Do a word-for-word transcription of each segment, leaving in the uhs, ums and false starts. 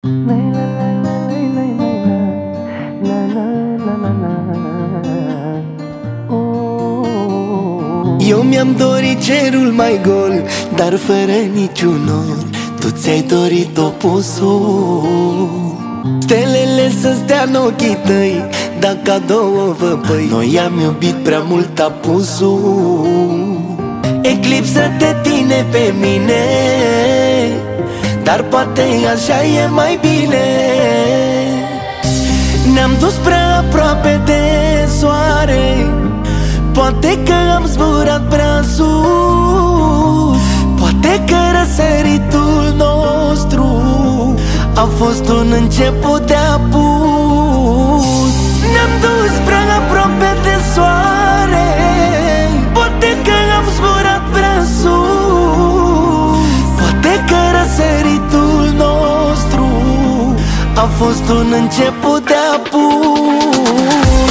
Eu mi-am dorit cerul mai gol, dar fără niciun nor. Tu ți-ai dorit opusul. Stelele să stea în ochii tăi, dar ca două văpăi noi am iubit prea mult apusul. Eclipsă de tine pe mine, dar poate așa e mai bine. Ne-am dus prea aproape de soare, poate că am zburat prea sus. Poate că răsăritul nostru a fost un început de apus. Ne-am dus prea aproape de soare, poate că am zburat prea sus. Poate că răsăritul nostru a fost un început de apus.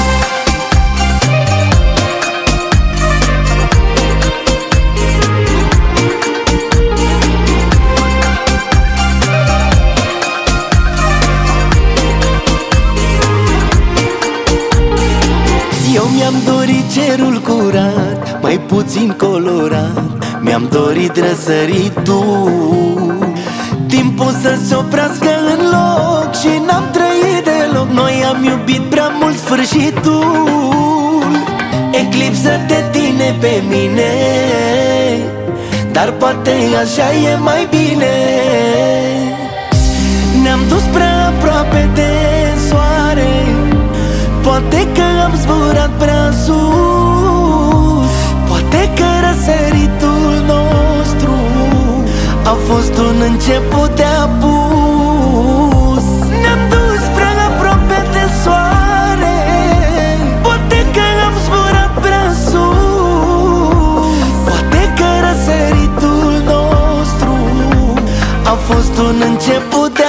Eu mi-am dorit cerul curat, mai puțin colorat. Mi-am dorit răsăritul, timpul să se oprească în loc și n-am trăit deloc. Noi am iubit prea mult sfârșitul. Eclipsă de tine pe mine, dar poate așa e mai bine. Ne-am dus prea aproape de soare, poate că am zburat prea sus. Poate că răsăritul nostru a fost un început de apus. Ne-am dus prea aproape de soare, poate că am zburat prea sus. Poate că răsăritul nostru a fost un început de